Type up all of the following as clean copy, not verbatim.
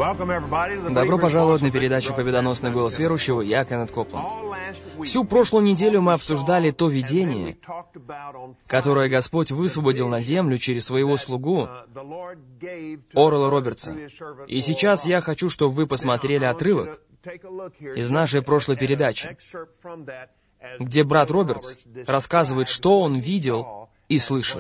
Добро пожаловать на передачу «Победоносный голос верующего». Я Кеннет Копланд. Всю прошлую неделю мы обсуждали то видение, которое Господь высвободил на землю через своего слугу Орла Робертса. И сейчас я хочу, чтобы вы посмотрели отрывок из нашей прошлой передачи, где брат Робертс рассказывает, что он видел и слышал.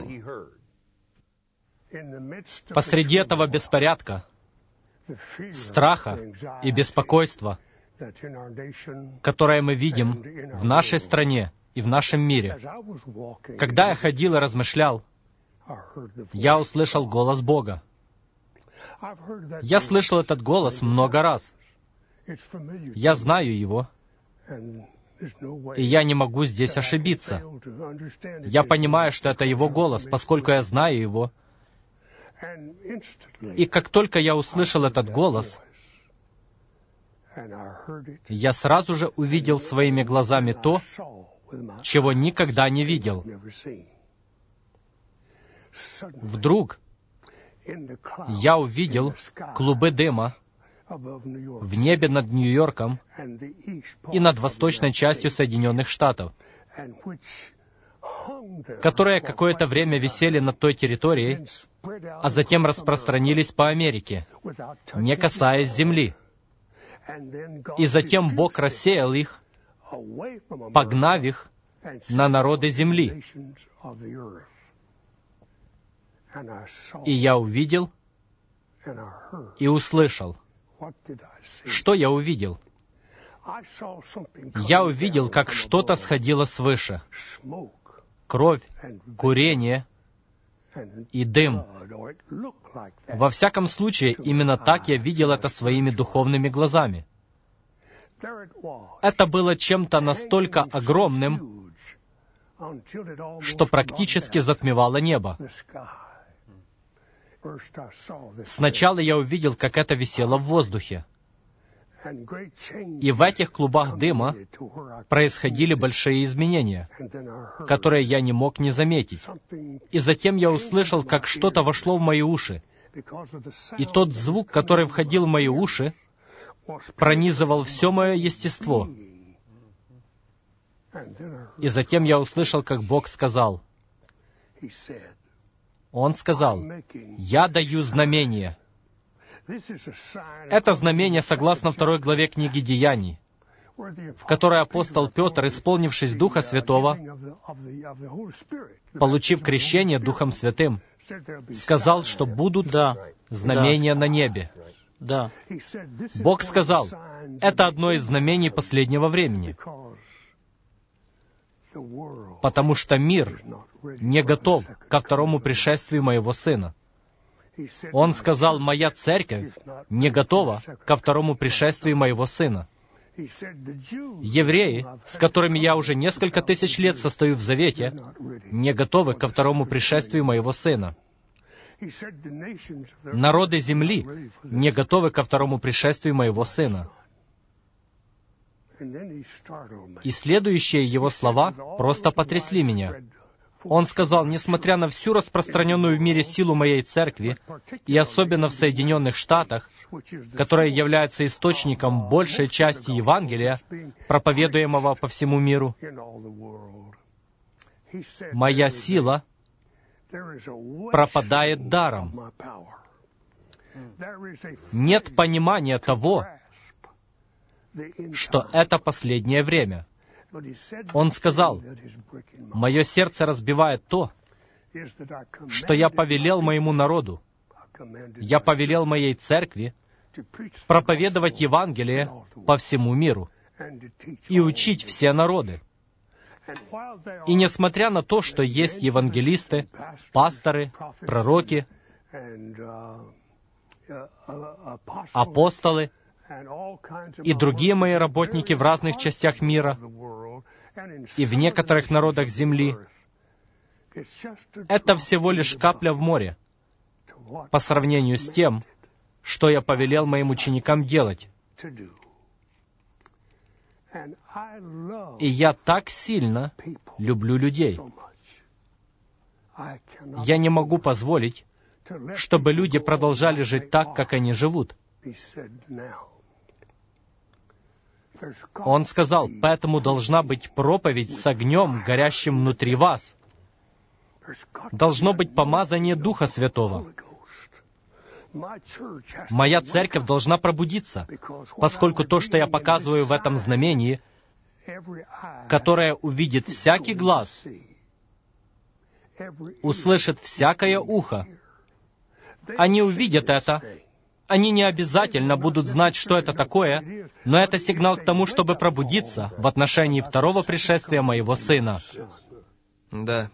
Посреди этого беспорядка, страха и беспокойства, которое мы видим в нашей стране и в нашем мире, когда я ходил и размышлял, я услышал голос Бога. Я слышал этот голос много раз. Я знаю его, и я не могу здесь ошибиться. Я понимаю, что это его голос, поскольку я знаю его. И как только я услышал этот голос, я сразу же увидел своими глазами то, чего никогда не видел. Вдруг я увидел клубы дыма в небе над Нью-Йорком и над восточной частью Соединенных Штатов, которые какое-то время висели над той территорией, а затем распространились по Америке, не касаясь земли. И затем Бог рассеял их, погнав их на народы земли. И я увидел и услышал. Что я увидел? Я увидел, как что-то сходило свыше. Кровь, курение и дым. Во всяком случае, именно так я видел это своими духовными глазами. Это было чем-то настолько огромным, что практически затмевало небо. Сначала я увидел, как это висело в воздухе. И в этих клубах дыма происходили большие изменения, которые я не мог не заметить. И затем я услышал, как что-то вошло в мои уши. И тот звук, который входил в мои уши, пронизывал все мое естество. И затем я услышал, как Бог сказал. Он сказал: «Я даю знамение». Это знамение согласно 2 главе книги Деяний, в которой апостол Петр, исполнившись Духа Святого, получив крещение Духом Святым, сказал, что будут знамения на небе. Бог сказал, это одно из знамений последнего времени, потому что мир не готов ко второму пришествию моего Сына. Он сказал, моя церковь не готова ко второму пришествию моего Сына. Евреи, с которыми я уже несколько тысяч лет состою в завете, не готовы ко второму пришествию моего Сына. Народы земли не готовы ко второму пришествию моего Сына. И следующие его слова просто потрясли меня. Он сказал, несмотря на всю распространенную в мире силу моей церкви, и особенно в Соединенных Штатах, которая является источником большей части Евангелия, проповедуемого по всему миру, моя сила пропадает даром. Нет понимания того, что это последнее время. Он сказал, «Мое сердце разбивает то, что я повелел моему народу, я повелел моей церкви проповедовать Евангелие по всему миру и учить все народы. И несмотря на то, что есть евангелисты, пасторы, пророки, апостолы и другие мои работники в разных частях мира и в некоторых народах земли, это всего лишь капля в море по сравнению с тем, что я повелел моим ученикам делать. И я так сильно люблю людей. Я не могу позволить, чтобы люди продолжали жить так, как они живут. Он сказал, поэтому должна быть проповедь с огнем, горящим внутри вас. Должно быть помазание Духа Святого. Моя церковь должна пробудиться, поскольку то, что я показываю в этом знамении, которое увидит всякий глаз, услышит всякое ухо. Они увидят это. Они не обязательно будут знать, что это такое, но это сигнал к тому, чтобы пробудиться в отношении второго пришествия моего Сына. Да.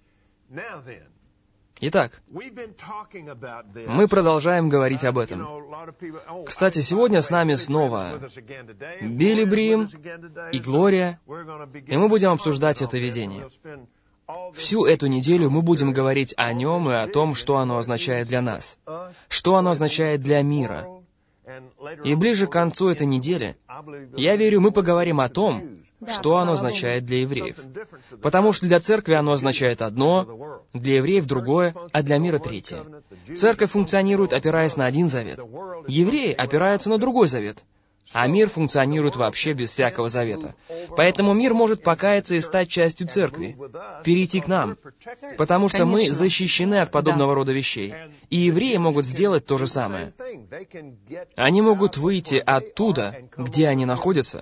Итак, мы продолжаем говорить об этом. Кстати, сегодня с нами снова Билли Брим и Глория, и мы будем обсуждать это видение. Всю эту неделю мы будем говорить о нем и о том, что оно означает для нас, что оно означает для мира. И ближе к концу этой недели, я верю, мы поговорим о том, что оно означает для евреев. Потому что для церкви оно означает одно, для евреев другое, а для мира третье. Церковь функционирует, опираясь на один завет. Евреи опираются на другой завет. А мир функционирует вообще без всякого завета. Поэтому мир может покаяться и стать частью церкви, перейти к нам, потому что мы защищены от подобного рода вещей. И евреи могут сделать то же самое. Они могут выйти оттуда, где они находятся,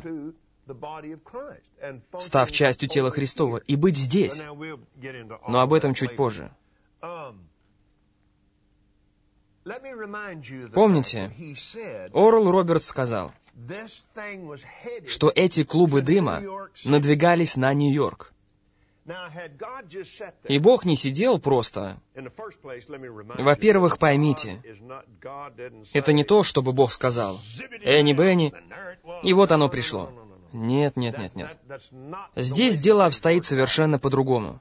став частью тела Христова, и быть здесь. Но об этом чуть позже. Помните, Орл Робертс сказал, что эти клубы дыма надвигались на Нью-Йорк. И Бог не сидел просто. Во-первых, поймите, это не то, чтобы Бог сказал, «Энни Бенни», и вот оно пришло. Нет, нет, нет, нет. Здесь дело обстоит совершенно по-другому.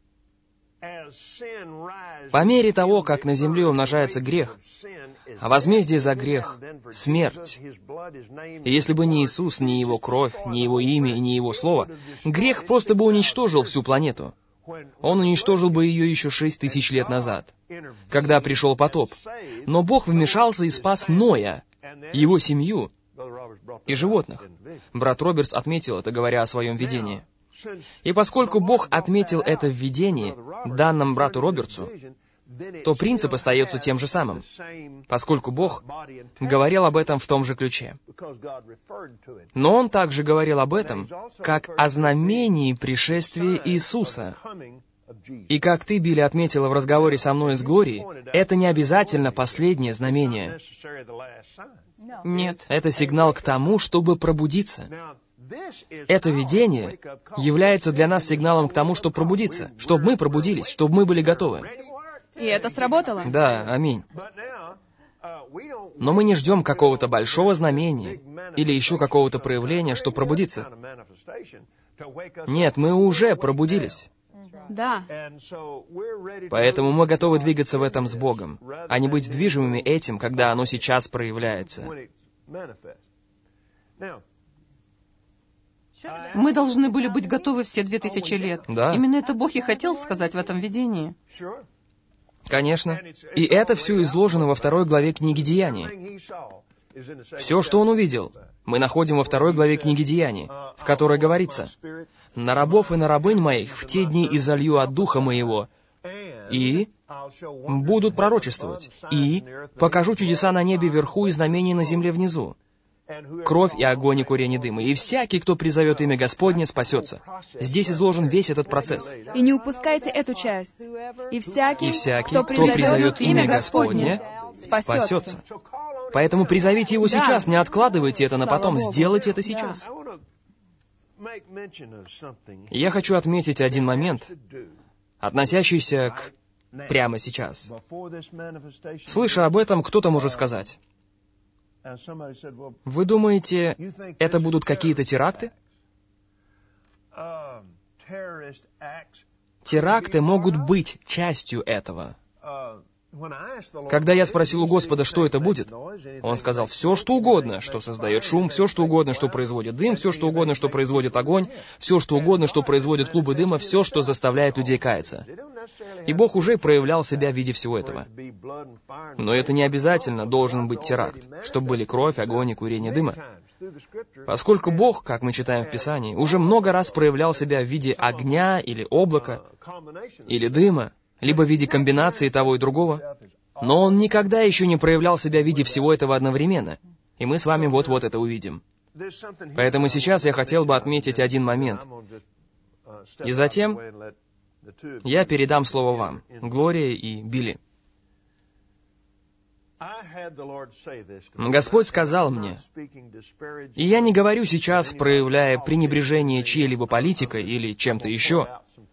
По мере того, как на земле умножается грех, а возмездие за грех — смерть. И если бы не Иисус, ни Его кровь, ни Его имя и ни Его Слово, грех просто бы уничтожил всю планету. Он уничтожил бы ее еще 6000 лет назад, когда пришел потоп. Но Бог вмешался и спас Ноя, его семью и животных. Брат Робертс отметил это, говоря о своем видении. И поскольку Бог отметил это в видении, данном брату Робертсу, то принцип остается тем же самым, поскольку Бог говорил об этом в том же ключе. Но Он также говорил об этом, как о знамении пришествия Иисуса. И как ты, Билли, отметила в разговоре со мной с Глорией, это не обязательно последнее знамение. Нет. Это сигнал к тому, чтобы пробудиться. Это видение является для нас сигналом к тому, чтобы пробудиться, чтобы мы пробудились, чтобы мы были готовы. И это сработало? Да, аминь. Но мы не ждем какого-то большого знамения или еще какого-то проявления, чтобы пробудиться. Нет, мы уже пробудились. Да. Поэтому мы готовы двигаться в этом с Богом, а не быть движимыми этим, когда оно сейчас проявляется. Мы должны были быть готовы все 2000 лет. Да. Именно это Бог и хотел сказать в этом видении. Конечно. И это все изложено во 2 главе книги Деяний. Все, что он увидел, мы находим во 2 главе книги Деяний, в которой говорится, «На рабов и на рабынь моих в те дни изолью от Духа моего, и будут пророчествовать, и покажу чудеса на небе вверху и знамения на земле внизу, кровь и огонь и курение дыма, и всякий, кто призовет имя Господне, спасется». Здесь изложен весь этот процесс. И не упускайте эту часть. И всякий, Кто призовет имя Господне, спасется. Поэтому призовите его сейчас, не откладывайте это на потом, сделайте это сейчас. Я хочу отметить один момент, относящийся к прямо сейчас. Слыша об этом, кто-то может сказать, «Вы думаете, это будут какие-то теракты?» Теракты могут быть частью этого. Когда я спросил у Господа, что это будет, Он сказал, все, что угодно, что создает шум, все, что угодно, что производит дым, все, что угодно, что производит огонь, все, что угодно, что производит клубы дыма, все, что заставляет людей каяться. И Бог уже проявлял себя в виде всего этого. Но это не обязательно должен быть теракт, чтобы были кровь, огонь и курение дыма. Поскольку Бог, как мы читаем в Писании, уже много раз проявлял себя в виде огня или облака, или дыма, либо в виде комбинации того и другого, но Он никогда еще не проявлял себя в виде всего этого одновременно. И мы с вами вот-вот это увидим. Поэтому сейчас я хотел бы отметить один момент. И затем я передам слово вам, Глория и Билли. Господь сказал мне, и я не говорю сейчас, проявляя пренебрежение чьей-либо политикой или чем-то еще.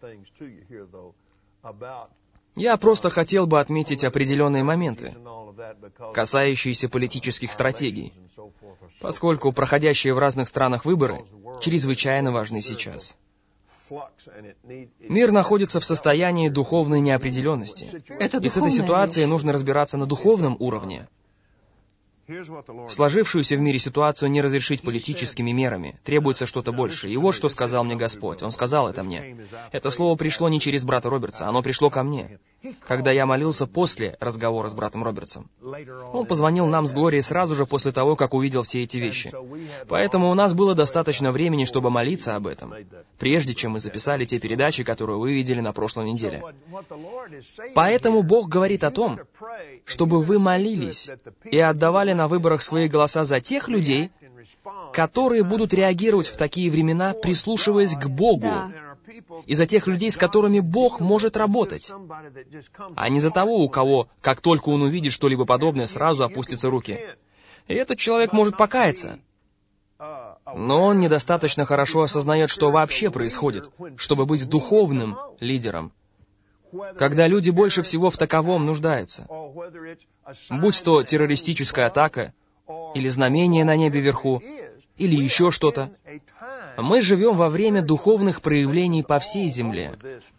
Я просто хотел бы отметить определенные моменты, касающиеся политических стратегий, поскольку проходящие в разных странах выборы чрезвычайно важны сейчас. Мир находится в состоянии духовной неопределенности, и с этой ситуацией нужно разбираться на духовном уровне. Сложившуюся в мире ситуацию не разрешить политическими мерами. Требуется что-то большее. И вот что сказал мне Господь. Он сказал это мне. Это слово пришло не через брата Робертса, оно пришло ко мне, когда я молился после разговора с братом Робертсом. Он позвонил нам с Глорией сразу же после того, как увидел все эти вещи. Поэтому у нас было достаточно времени, чтобы молиться об этом, прежде чем мы записали те передачи, которые вы видели на прошлой неделе. Поэтому Бог говорит о том, чтобы вы молились и отдавали на выборах свои голоса за тех людей, которые будут реагировать в такие времена, прислушиваясь к Богу, и за тех людей, с которыми Бог может работать, а не за того, у кого, как только он увидит что-либо подобное, сразу опустятся руки. И этот человек может покаяться, но он недостаточно хорошо осознает, что вообще происходит, чтобы быть духовным лидером, когда люди больше всего в таковом нуждаются. Будь то террористическая атака, или знамение на небе вверху, или еще что-то. Мы живем во время духовных проявлений по всей земле.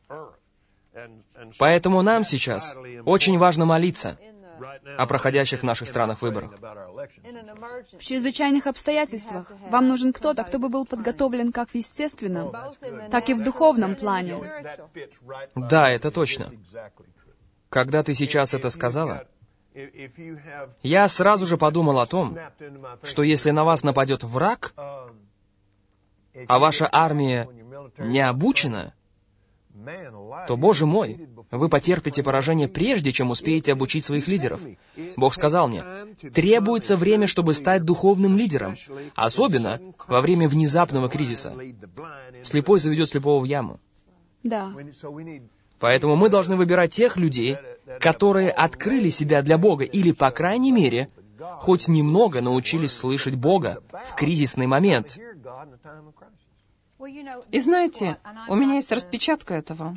Поэтому нам сейчас очень важно молиться о проходящих в наших странах выборах. В чрезвычайных обстоятельствах вам нужен кто-то, кто бы был подготовлен как в естественном, так и в духовном плане. Да, это точно. Когда ты сейчас это сказала, я сразу же подумал о том, что если на вас нападет враг, а ваша армия не обучена, то, Боже мой, вы потерпите поражение прежде, чем успеете обучить своих лидеров. Бог сказал мне, требуется время, чтобы стать духовным лидером, особенно во время внезапного кризиса. Слепой заведет слепого в яму. Да. Поэтому мы должны выбирать тех людей, которые открыли себя для Бога, или, по крайней мере, хоть немного научились слышать Бога в кризисный момент. И знаете, у меня есть распечатка этого.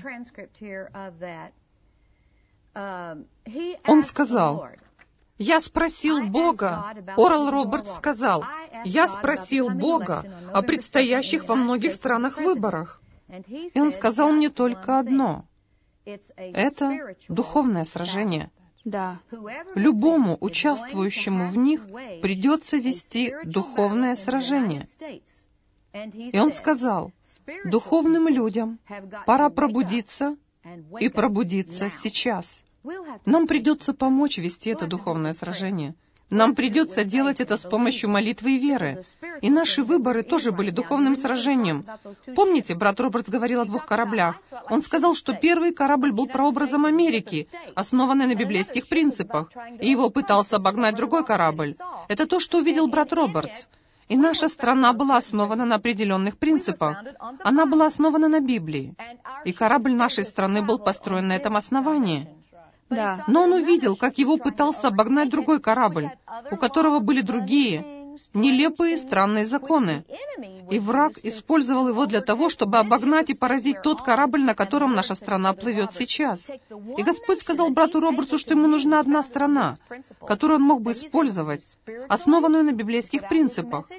Он сказал, «Я спросил Бога», Орал Робертс сказал, «Я спросил Бога о предстоящих во многих странах выборах». И Он сказал мне только одно. Это духовное сражение. Да. Любому участвующему в них придется вести духовное сражение. И Он сказал, духовным людям пора пробудиться и пробудиться сейчас. Нам придется помочь вести это духовное сражение. Нам придется делать это с помощью молитвы и веры. И наши выборы тоже были духовным сражением. Помните, брат Робертс говорил о 2 кораблях? Он сказал, что первый корабль был прообразом Америки, основанный на библейских принципах, и его пытался обогнать другой корабль. Это то, что увидел брат Робертс. И наша страна была основана на определенных принципах. Она была основана на Библии. И корабль нашей страны был построен на этом основании. Да. Но он увидел, как его пытался обогнать другой корабль, у которого были другие, нелепые, странные законы. И враг использовал его для того, чтобы обогнать и поразить тот корабль, на котором наша страна плывет сейчас. И Господь сказал брату Робертсу, что ему нужна одна страна, которую он мог бы использовать, основанную на библейских принципах.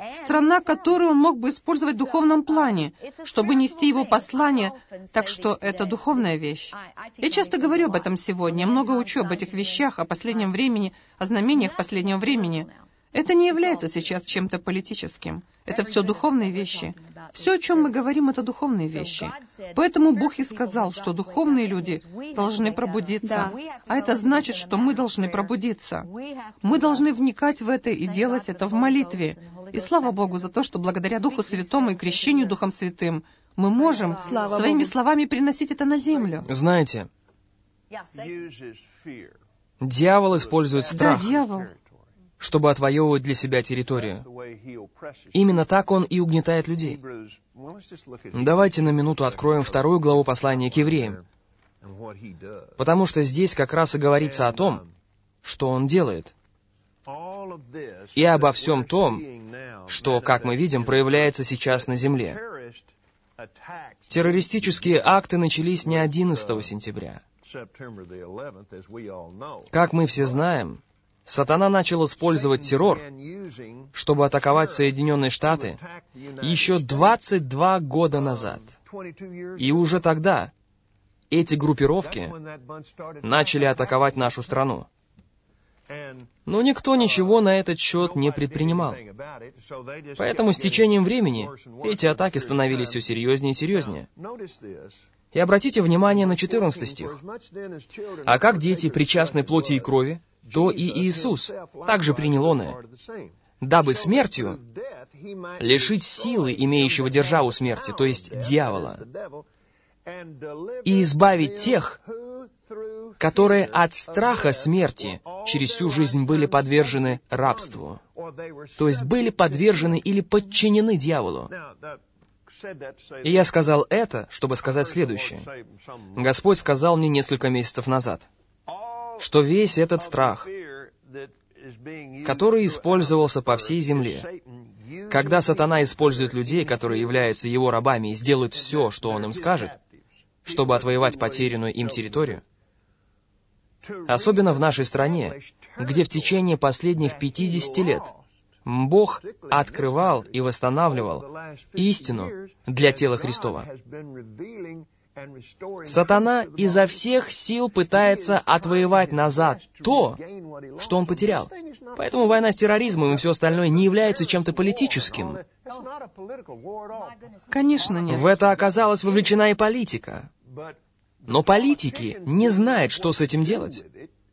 страна, которую он мог бы использовать в духовном плане, чтобы нести его послание, так что это духовная вещь. Я часто говорю об этом сегодня, я много учу об этих вещах, о последнем времени, о знамениях последнего времени. Это не является сейчас чем-то политическим. Это все духовные вещи. Все, о чем мы говорим, это духовные вещи. Поэтому Бог и сказал, что духовные люди должны пробудиться. А это значит, что мы должны пробудиться. Мы должны вникать в это и делать это в молитве. И слава Богу за то, что благодаря Духу Святому и крещению Духом Святым мы можем своими словами приносить это на землю. Знаете, дьявол использует страх, Да, дьявол. чтобы отвоевывать для себя территорию. Именно так он и угнетает людей. Давайте на минуту откроем 2 главу послания к евреям, потому что здесь как раз и говорится о том, что он делает, и обо всем том, что, как мы видим, проявляется сейчас на земле. Террористические акты начались не 11 сентября. Как мы все знаем, Сатана начал использовать террор, чтобы атаковать Соединенные Штаты еще 22 года назад. И уже тогда эти группировки начали атаковать нашу страну. Но никто ничего на этот счет не предпринимал. Поэтому с течением времени эти атаки становились все серьезнее и серьезнее. И обратите внимание на 14 стих. «А как дети причастны плоти и крови, то и Иисус также принял оное, дабы смертью лишить силы имеющего державу смерти, то есть дьявола, и избавить тех, которые от страха смерти через всю жизнь были подвержены рабству, то есть были подвержены или подчинены дьяволу». И я сказал это, чтобы сказать следующее. Господь сказал мне несколько месяцев назад, что весь этот страх, который использовался по всей земле, когда сатана использует людей, которые являются его рабами, и сделают все, что он им скажет, чтобы отвоевать потерянную им территорию, особенно в нашей стране, где в течение последних 50 лет Бог открывал и восстанавливал истину для тела Христова. Сатана изо всех сил пытается отвоевать назад то, что он потерял. Поэтому война с терроризмом и все остальное не является чем-то политическим. Конечно, нет. В это оказалась вовлечена и политика. Но политики не знают, что с этим делать.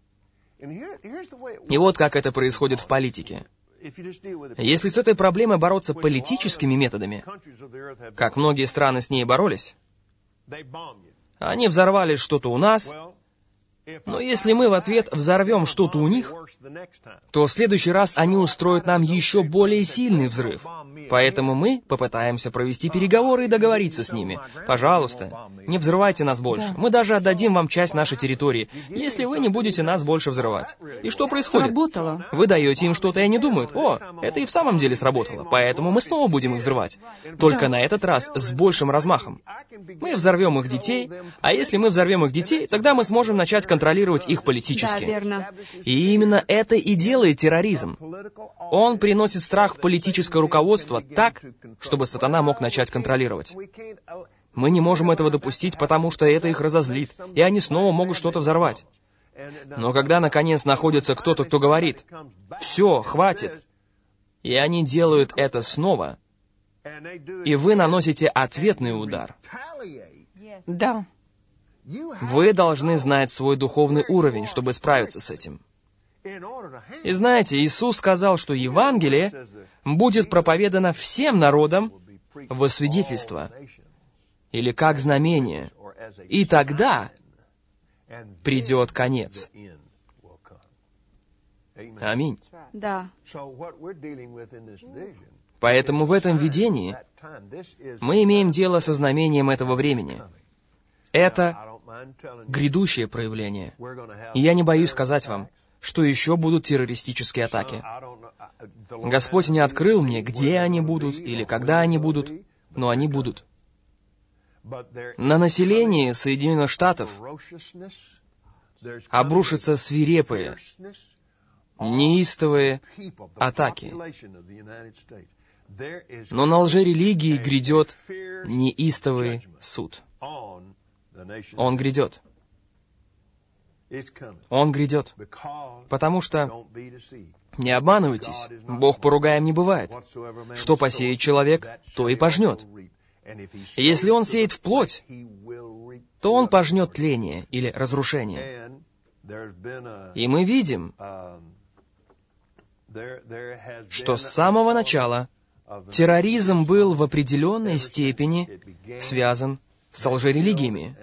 И вот как это происходит в политике. Если с этой проблемой бороться политическими методами, как многие страны с ней боролись, они взорвали что-то у нас, но если мы в ответ взорвем что-то у них, то в следующий раз они устроят нам еще более сильный взрыв. Поэтому мы попытаемся провести переговоры и договориться с ними. Пожалуйста, не взрывайте нас больше. Мы даже отдадим вам часть нашей территории, если вы не будете нас больше взрывать. И что происходит? Сработало. Вы даете им что-то, и они думают, о, это и в самом деле сработало, поэтому мы снова будем их взрывать. Только на этот раз с большим размахом. Мы взорвем их детей, а если мы взорвем их детей, тогда мы сможем начать контролировать их политически. Да, верно. И именно это и делает терроризм. Он приносит страх в политическое руководство так, чтобы сатана мог начать контролировать. Мы не можем этого допустить, потому что это их разозлит, и они снова могут что-то взорвать. Но когда, наконец, находится кто-то, кто говорит, «Все, хватит», и они делают это снова, и вы наносите ответный удар, Да. вы должны знать свой духовный уровень, чтобы справиться с этим. И знаете, Иисус сказал, что Евангелие будет проповедано всем народам во свидетельство, или как знамение, и тогда придет конец. Аминь. Да. Поэтому в этом видении мы имеем дело со знамением этого времени. Это грядущее проявление. И я не боюсь сказать вам, что еще будут террористические атаки. Господь не открыл мне, где они будут или когда они будут, но они будут. На население Соединенных Штатов обрушатся свирепые, неистовые атаки. Но на лжерелигии грядет неистовый суд. Он грядет. Он грядет. Потому что, не обманывайтесь, Бог поругаем не бывает. Что посеет человек, то и пожнет. Если он сеет в плоть, то он пожнет тление или разрушение. И мы видим, что с самого начала терроризм был в определенной степени связан с лжерелигиями.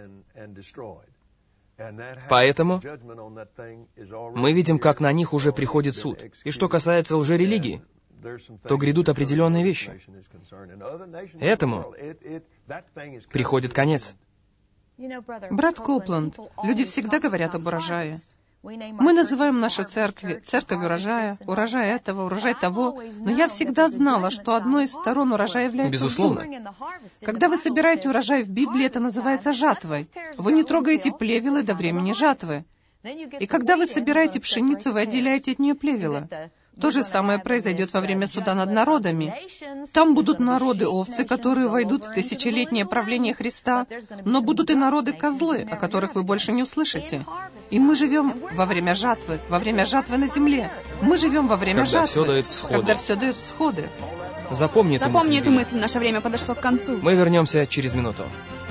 Поэтому мы видим, как на них уже приходит суд. И что касается лжерелигии, то грядут определенные вещи. Этому приходит конец. Брат Копланд, люди всегда говорят об урожае. Мы называем наши церкви церковь урожая, урожай этого, урожай того, но я всегда знала, что одной из сторон урожая является Безусловно. суд. Когда вы собираете урожай в Библии, это называется жатвой. Вы не трогаете плевелы до времени жатвы. И когда вы собираете пшеницу, вы отделяете от нее плевела. То же самое произойдет во время суда над народами. Там будут народы-овцы, которые войдут в тысячелетнее правление Христа, но будут и народы-козлы, о которых вы больше не услышите. И мы живем во время жатвы на земле. Мы живем во время Когда жатвы, все дает всходы. когда все дает всходы. Запомни Запомни эту мысль, наше время подошло к концу. Мы вернемся через минуту.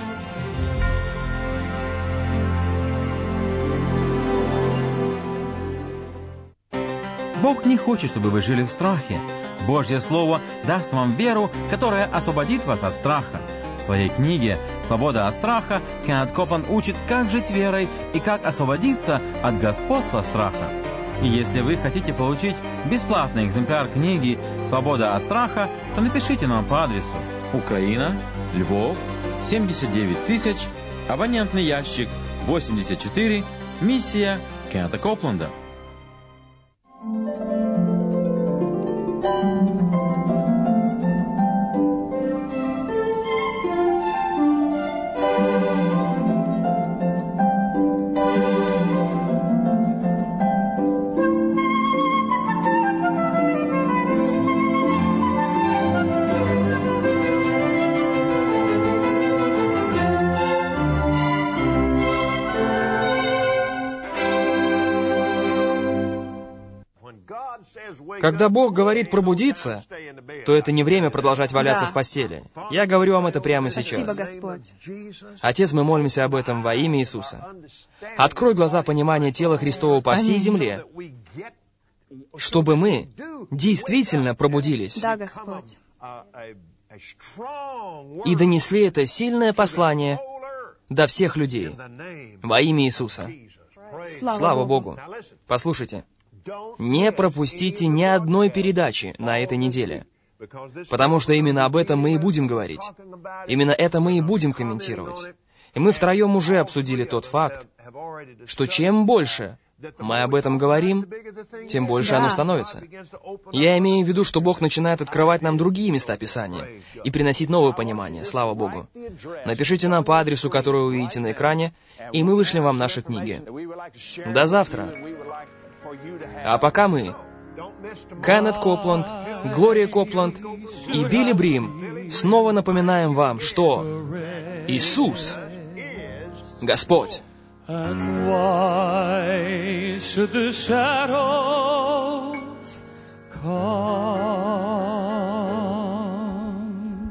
Бог не хочет, чтобы вы жили в страхе. Божье Слово даст вам веру, которая освободит вас от страха. В своей книге «Свобода от страха» Кеннет Копланд учит, как жить верой и как освободиться от господства страха. И если вы хотите получить бесплатный экземпляр книги «Свобода от страха», то напишите нам по адресу: Украина, Львов, 79000, абонентный ящик 84, миссия Кеннета Копланда. Когда Бог говорит пробудиться, то это не время продолжать валяться Да. в постели. Я говорю вам это прямо Спасибо, сейчас. Господь. Отец, мы молимся об этом во имя Иисуса. Открой глаза понимания тела Христова по всей Аминь. земле, чтобы мы действительно пробудились Да, Господь. и донесли это сильное послание до всех людей во имя Иисуса. Слава Богу! Послушайте, не пропустите ни одной передачи на этой неделе, потому что именно об этом мы и будем говорить. Именно это мы и будем комментировать. И мы втроем уже обсудили тот факт, что чем больше мы об этом говорим, тем больше Да. оно становится. Я имею в виду, что Бог начинает открывать нам другие места Писания и приносить новое понимание, слава Богу. Напишите нам по адресу, который вы увидите на экране, и мы вышлем вам наши книги. До завтра. А пока мы, Кеннет Копланд, Глория Копланд и Билли Брим, снова напоминаем вам, что Иисус — Господь. And why should the shadows come?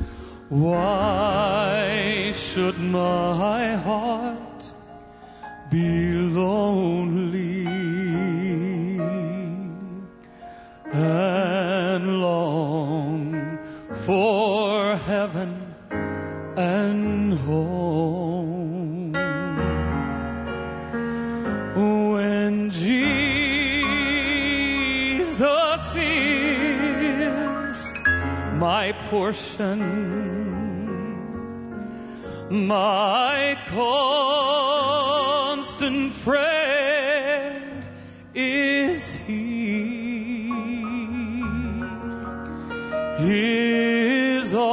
Why should my heart be lonely and long for heaven and home? When Jesus is my portion, my constant friend is He. His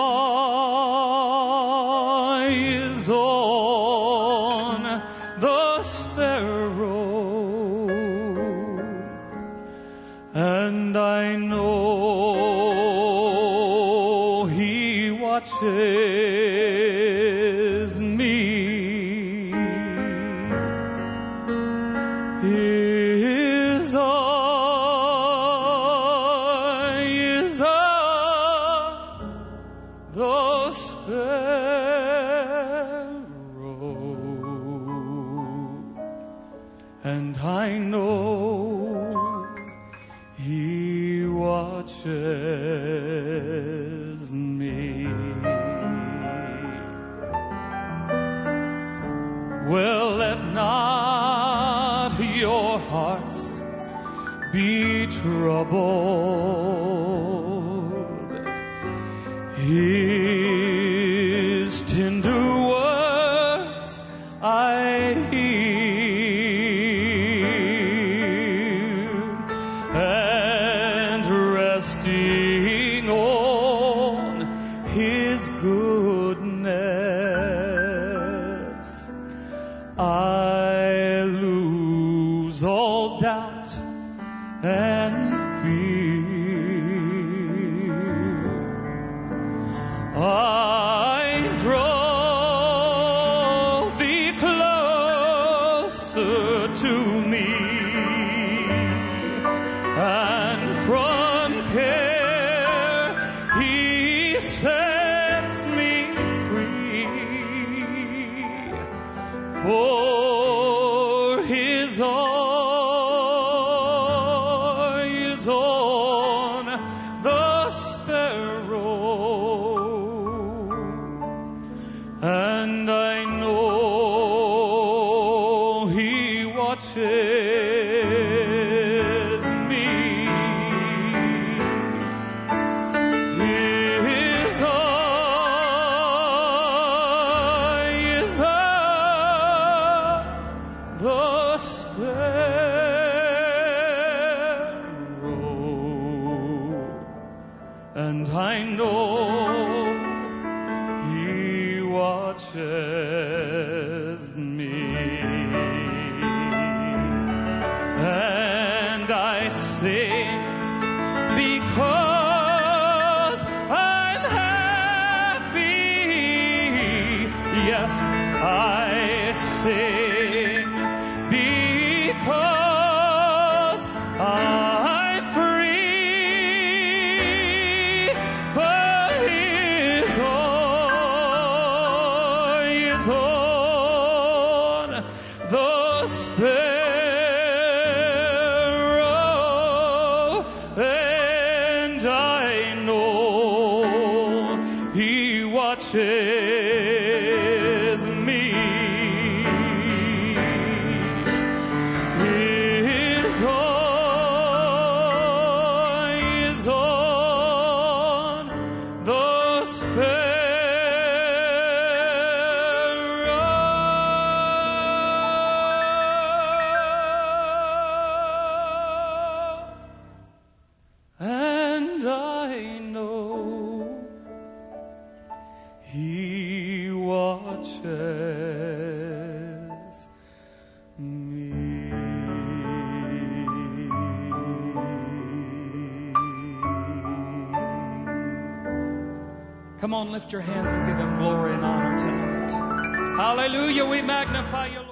eye is on the sparrow, and I know and I know He watches me. Well, let not your hearts be troubled. His tender words I hear, and resting on His goodness, I lose all doubt and fear. I draw Thee closer to me, and from care He sets me free. For His eye is on the sparrow, and I know He watches me. His eye is on the sparrow, and I know He watches me. And I sing because I'm happy. Yes, I sing because I'm free. For His eye is on the sparrow, and I know He watches me. His eye is on the sparrow, and I know He watches me. Come on, lift your hands and give Him glory and honor tonight. Hallelujah, we magnify You, Lord.